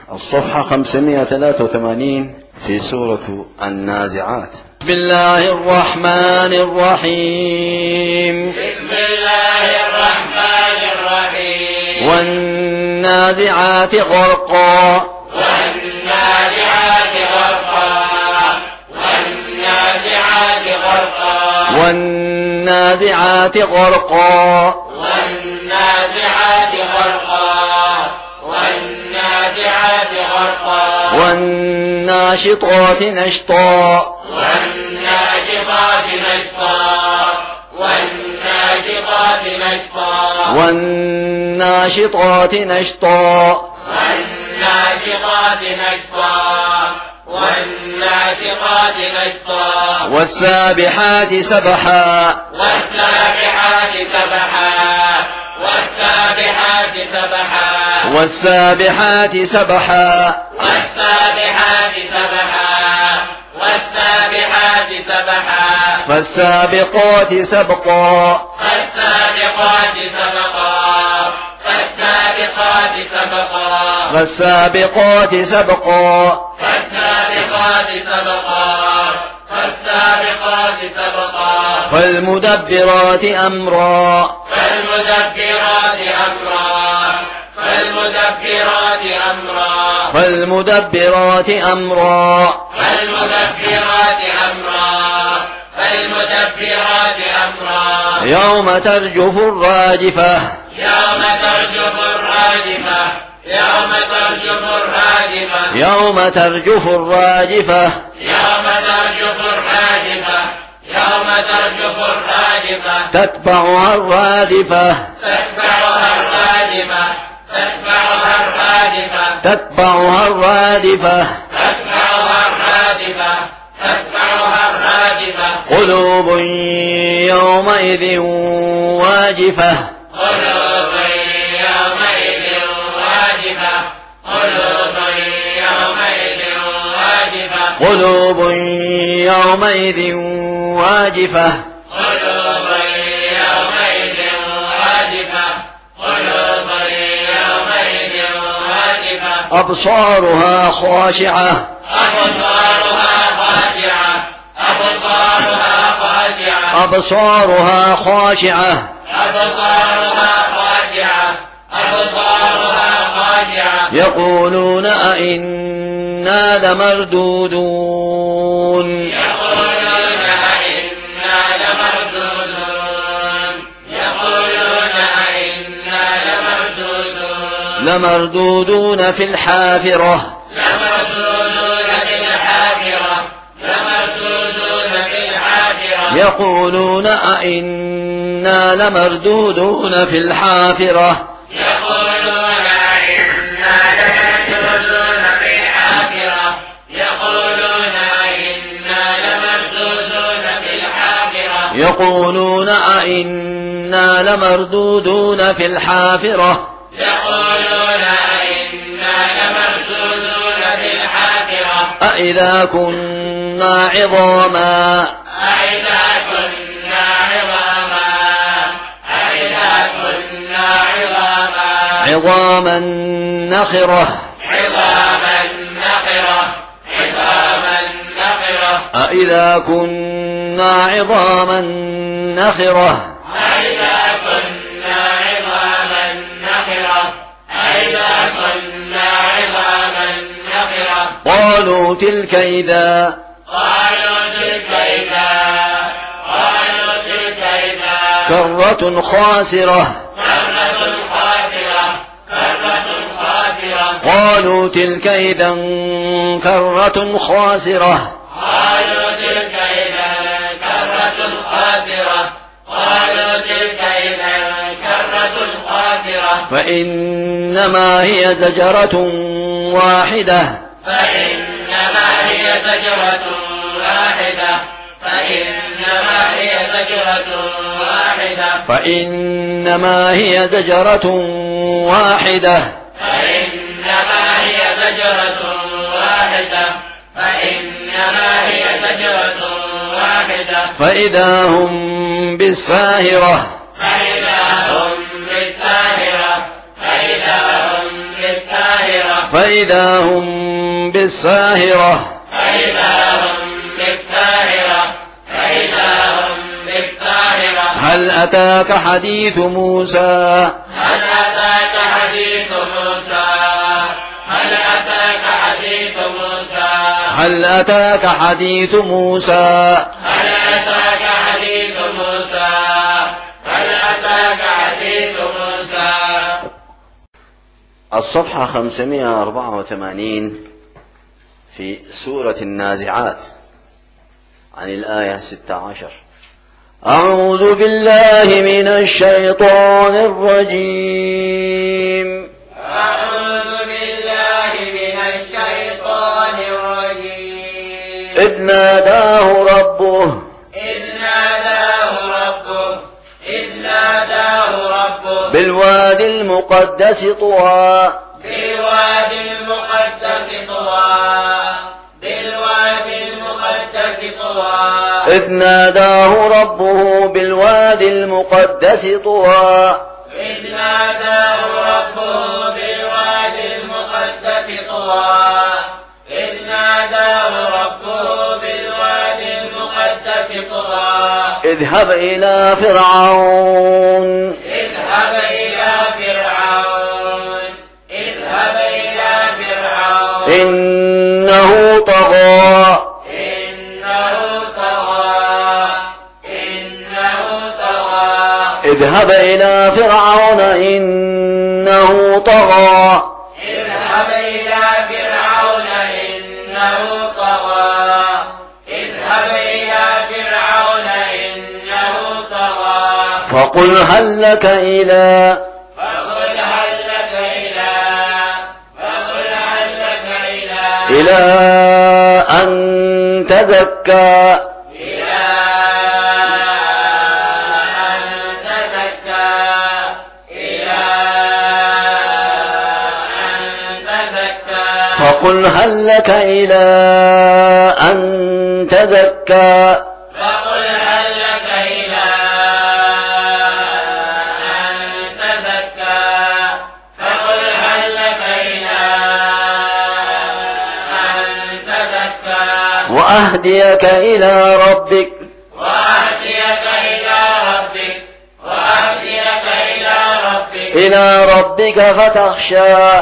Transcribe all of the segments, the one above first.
الصفحة 583 في سورة النازعات. بسم الله الرحمن الرحيم. بسم الله الرحمن الرحيم. والنازعات غرقا. والنازعات غرقا. والنازعات غرقا. والنازعات غرقا. والنازعات غرقا. والنازعات غرقا. والناشطات نشطا. والناشطات نشطا. والناشطات نشطا. والناشطات نشطا. والناشطات نشطا. والناشطات نشطا. والسابحات سبحا. والسابحات سبحا. والسابحات سبحا. والسابحات سبحا. والسابحات سبحا. والسابحات سبحا. فالسابقات سبقا. فالسابقات سبقا. فالسابقات سبقا. فالسابقات سبقا. فالسابقات سبقا. فالسابقات سبقا. فالمدبرات أمرا. فالمدبرات أمرا. فالمدبرات أمرا. فالمدبرات أمرا. فالمدبرات أمرا. فالمدبرات أمرا. يوم ترجف الراجفة. يوم ترجف الراجفة. يوم ترجف الراجفة. يوم ترجف الراجفة. يوم ترجف الراجفة. يوم ترجف الراجفة. تتبعها الرادفة. تتبعها الرادفة. تتبعها الرادفة. تتبعها الرادفة. تتبعها الرادفة. تتبعها الرادفة. قلوب يومئذ واجفة. قلوب يومئذ واجفة. قلوب يومئذ واجفة. قلوب يومئذ واجفة. قلوب يومئذ واجفة. قلوب يومئذ واجفة. أبصارها خاشعة. أبصارها خاشعة. أبصارها خاشعة. أبصارها خاشعة. أبصارها خاشعة. أبصارها خاشعة. يقولون أئنا لمردودون. يقولون أئنا لمردودون. يقولون أئنا لمردودون. لمردودون في الحافرة. لمردودون بالحافرة. لمردودون بالحافرة. يقولون أئنا لمردودون في الحافرة. يقولون أئنا لمردودون بالحافرة. يقولون أئنا لمردودون بالحافرة. يقولون أئنا لمردودون في الحافرة. يقولون أئنا لمردودون بالحافرة. أإذا كنا عظاما. أئذا كنا عظاما. أئذا كنا عظاما. عظاما نخرة. عظاما نخرة. عظاما نخرة. أإذا كنا عظاما نخرة. أئذا كنا عظاما نخرة. أئذا كنا عظاما نخرة. قالوا تلك إذا. قالوا تلك إذا. قالوا تلك إذا. كرة خاسرة. كرة خاسرة. كرة خاسرة. قالوا تلك إذا كرة خاسرة. قالوا تلك إذا كرة خاسرة. قالوا تلك إذا كرة خاسرة. فإنما هي زجرة واحدة. فإنما هي زجرة واحدة. فإنما هي زجرة واحدة. فإنما هي زجرة واحدة. فإنما هي زجرة واحدة. فإنما هي زجرة واحدة. فإذا هم بالساهرة. فإذا هم بالساهرة. فإذا هم بالساهرة. فإذا هم بالساهرة هل أتاك حديث موسى هل أتاك حديث موسى الصفحة 584 في سورة النازعات عن الآية 16. أعوذ بالله من الشيطان الرجيم. إذ ناداه ربه بالوادي المقدس طوى إذ ناداه ربه بالوادي المقدس طوى اذهب إلى فرعون إنه طغى اذهب إلى فرعون إنه طغى فقل هل لك إلى أن تزكى فقل هل لك إلى أن تزكى وأهديك إلى ربك إلى ربك فتخشى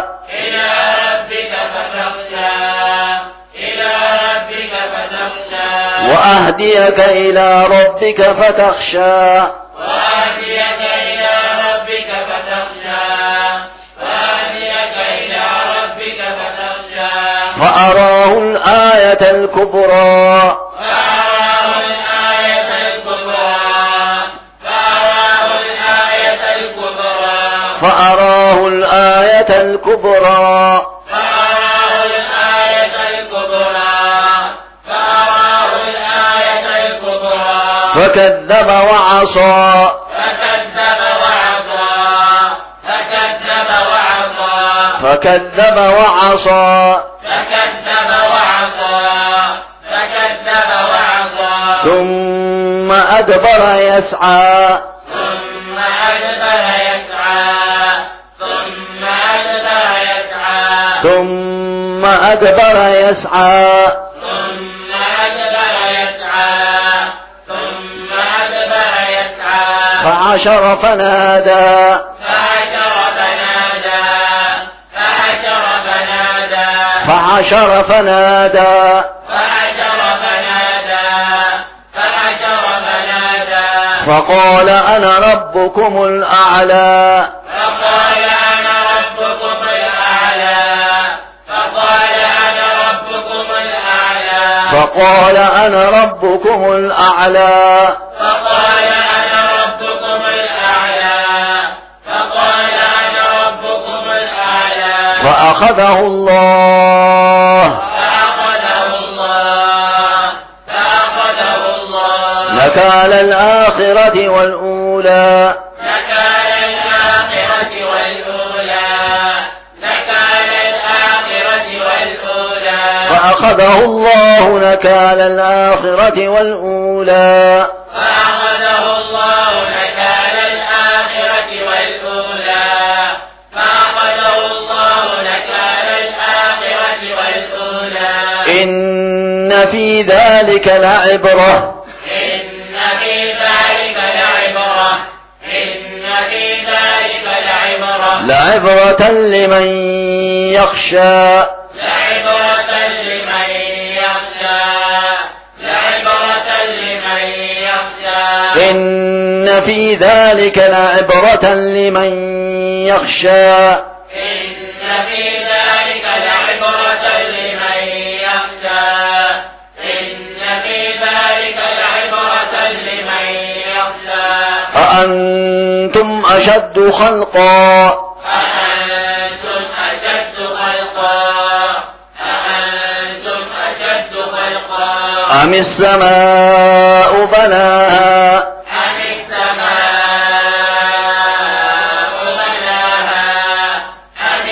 وأهديك إلى ربك فتخشى فأراه الآية الكبرى فأراه الآية الكبرى فكذب وعصى فكذب وعصى ثم أدبر يسعى ثم أدبر يسعى فحشر فنادى فحشر فنادى فقال أنا ربكم الأعلى فقال أنا ربكم الأعلى فأخذه الله نكال الآخرة والأولى فأخذه الله نكال الآخرة والأولى إن في ذلك لعبرة إن في ذلك لعبرة إن في ذلك لعبرة لعبرة لمن يخشى لعبرة لمن يخشى لعبرة لمن يخشى إن في ذلك لعبرة لمن يخشى إن في ذلك لعبرة لمن يخشى إن في ذلك لعبرة لمن يخشى أأنتم أشد خلقا أأنتم أشد خلقا أأنتم أشد خلقا أم السماء بناها أم السماء بناها أم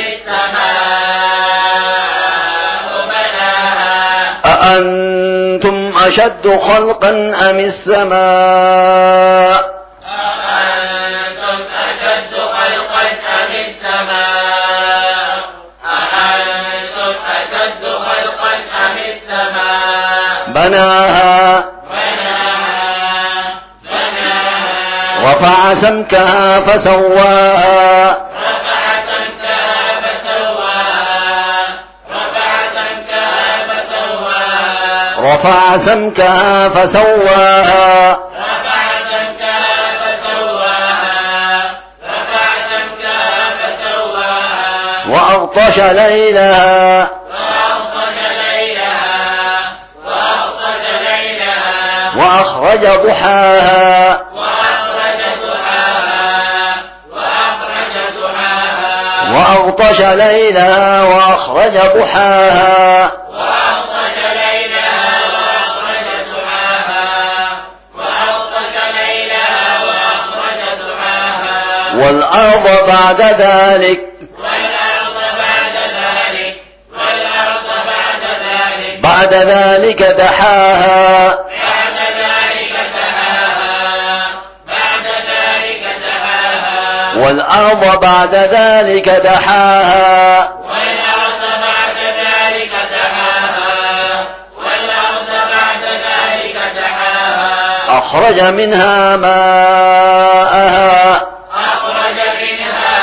السماء بناها أأنتم أشد خلقا أم السماء أأنتم أشد خلقا أم السماء أأنتم أشد خلقا أم السماء بناها بناها رفع سمكها فسواها رفع سمكها فسواها رفع سمكها فسواها رفع سمكها فسواها رفع سمكها فسواها رفع سمكها فسواها وأغطش ليلها وأغطش ليلها وأغطش ليلها وأخرج ضحاها وأخرج ضحاها وأخرج ضحاها وأغطش ليلها وأخرج ضحاها وأغطش ليلها وأخرج ضحاها وأغطش ليلها وأخرج ضحاها والأرض بعد ذلك والأرض بعد ذلك والأرض بعد ذلك دحاها بعد ذلك دحاها بعد ذلك دحاها والأرض بعد ذلك دحاها والأرض بعد ذلك دحاها والأرض بعد ذلك دحاها أخرج منها ماءها أخرج منها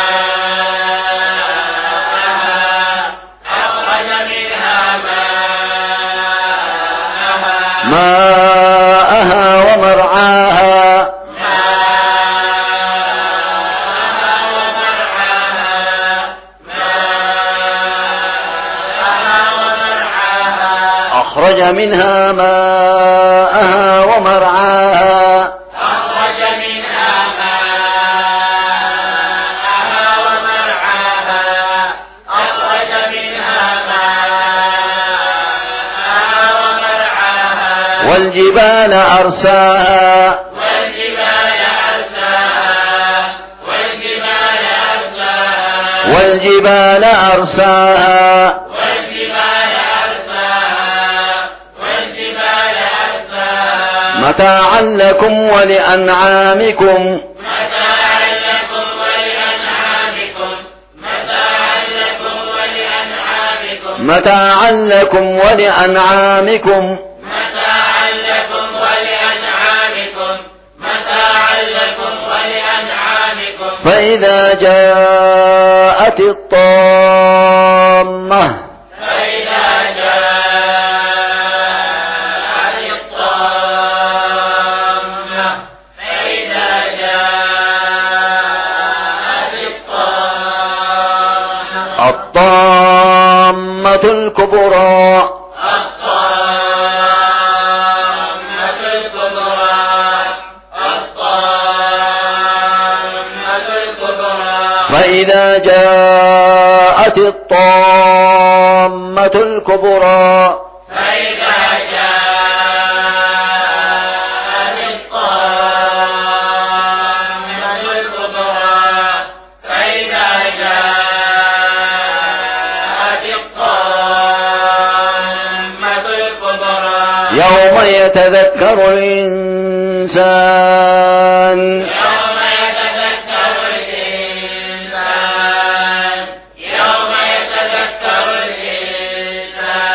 ماءها أخرج منها ماءها ماءها ومرعاها ماءها ومرعاها ماءها ومرعاها أخرج منها ماءها ومرعاها أخرج منها ماءها ومرعاها أخرج منها ماءها ومرعاها والجبال أرساها والجبال أرساها والجبال أرساها والجبال أرساها والجبال أرساها والجبال أرساها متاعا لكم ولأنعامكم متاعا لكم ولأنعامكم متاعا لكم ولأنعامكم متاعا لكم ولأنعامكم متاعا لكم ولأنعامكم متاعا لكم ولأنعامكم فإذا جاءت الطامة فإذا جاءت الطامة فإذا جاءت الطامة الطامة الكبرى الطامة الكبرى الطامة الكبرى فإذا جاءت الطامة الكبرى فإذا جاءت الطامة الكبرى فإذا جاءت الطامة الكبرى يوم يتذكر الإنسان يوم يتذكر الإنسان يوم يتذكر الإنسان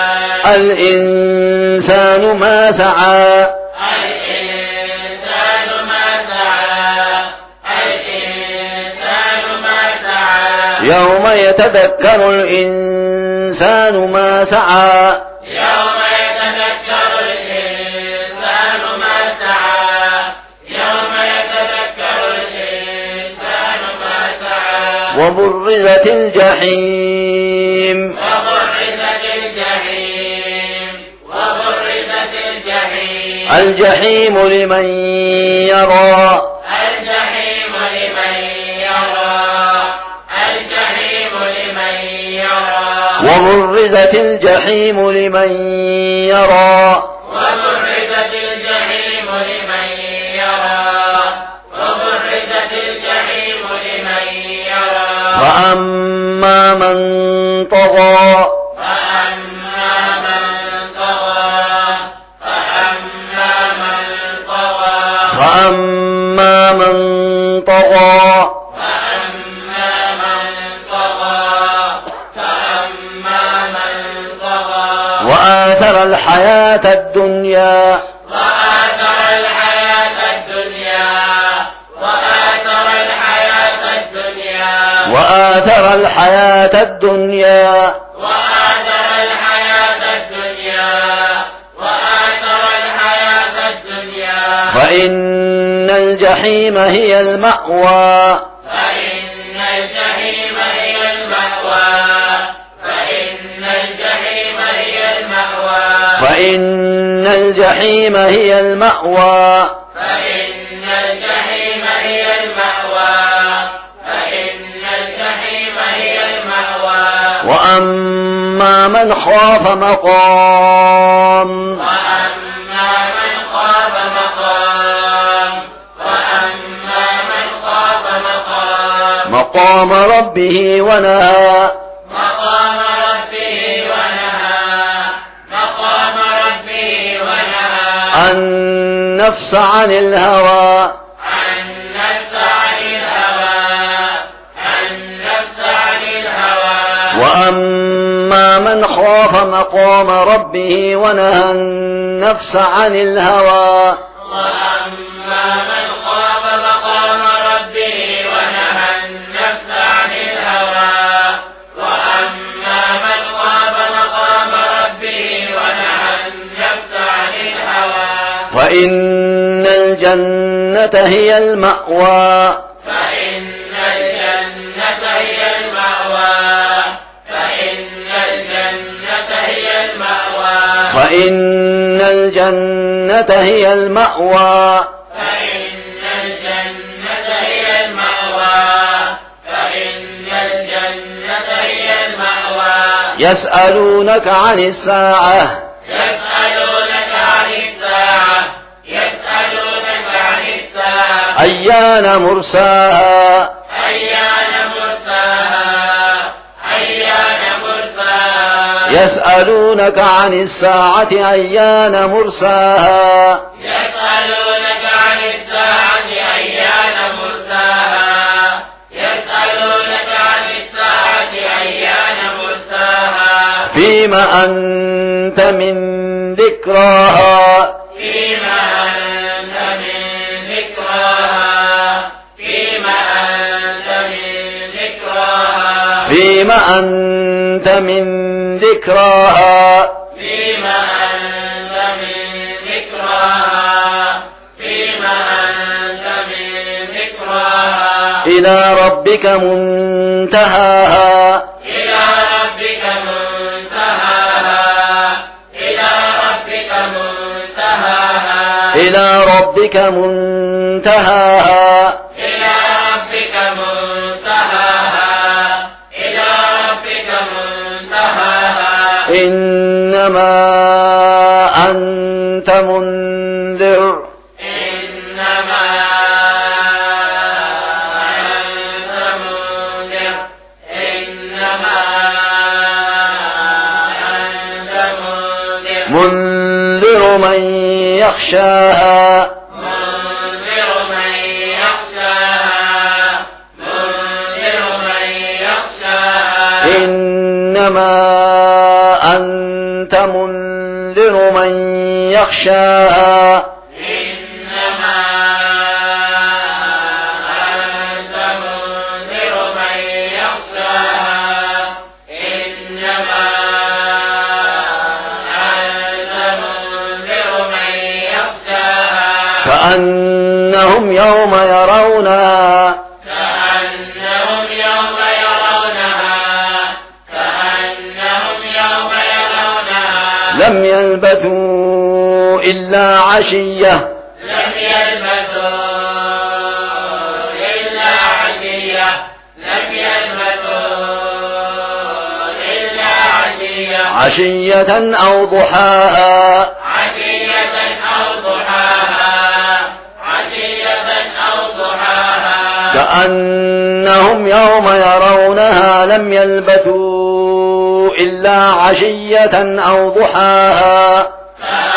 الإنسان ما سعى الإنسان ما سعى الإنسان ما سعى يوم يتذكر الإنسان ما سعى يوم يتذكر الإنسان ما سعى يوم يتذكر الإنسان ما سعى وبرزت الجحيم وبرزت الجحيم وبرزت الجحيم الجحيم لمن يرى الجحيم لمن يرى الجحيم لمن يرى وبرزت الجحيم لمن يرى وبرزت الجحيم لمن يرى وبرزت الجحيم لمن يرى فأما من طغى فأما من طغى فأما من طغى فأما من طغى فأما من طغى فأما من طغى وآثر الحياة الدنيا وآثر الحياة الدنيا وآثر الحياة الدنيا وآثر الحياة الدنيا وآثر الحياة الدنيا وآثر الحياة الدنيا فإن الجحيم هي المأوى فإن الجحيم هي المأوى فإن الجحيم هي المأوى فإن الجحيم هي المأوى فإن الجحيم هي المأوى فإن الجحيم هي المأوى وأما من خاف مقام وأما من خاف مقام وأما من خاف مقام ربه ونهى مقام ربه ونهى مقام ربه ونهى النفس عن الهوى النفس عن الهوى النفس عن الهوى وأما من خاف مقام ربه ونهى النفس عن الهوى وأما من خاف مقام ربه ونهى النفس عن الهوى وأما من خاف مقام ربه ونهى النفس عن الهوى فإن الجنة هي المأوى فإن الجنة هي المأوى فإن الجنة هي المأوى فإن الجنة هي المأوى فإن الجنة هي المأوى فإن الجنة هي المأوى يسألونك عن الساعة يسألونك عن الساعة يسألونك عن الساعة أيان مرساها أيان مرساها أيان مرساها يسألونك عن الساعة أيان مرساها يسألونك عن الساعة أيان مرساها يسألونك عن الساعة أيان مرساها فيما أنت من ذكراها فيما أنت من ذكراها فيما أنت من ذكراها فيما أنت من ذكراها فيما أنت من ذكراها فيما أنت من ذكراها إلى ربك منتهاها إلى ربك منتهاها إلى ربك منتهاها إلى ربك منتهاها إلى ربك منتهاها إلى ربك منتهاها إنما أنت منذر إنما أنت منذر إنما أنت منذر منذر من يخشاها منذر من يخشاها منذر من يخشاها إنما أنت أنت منذر من يخشاها إنما أنت منذر من يخشاها إنما أنت منذر من يخشاها كأنهم يوم يرونها كأنهم يوم يرونها لم يلبثوا إلا عشية لم يلبثوا إلا عشية أو ضحاها كأنهم يوم يرونها لم يلبثوا إلا عشية أو ضحاها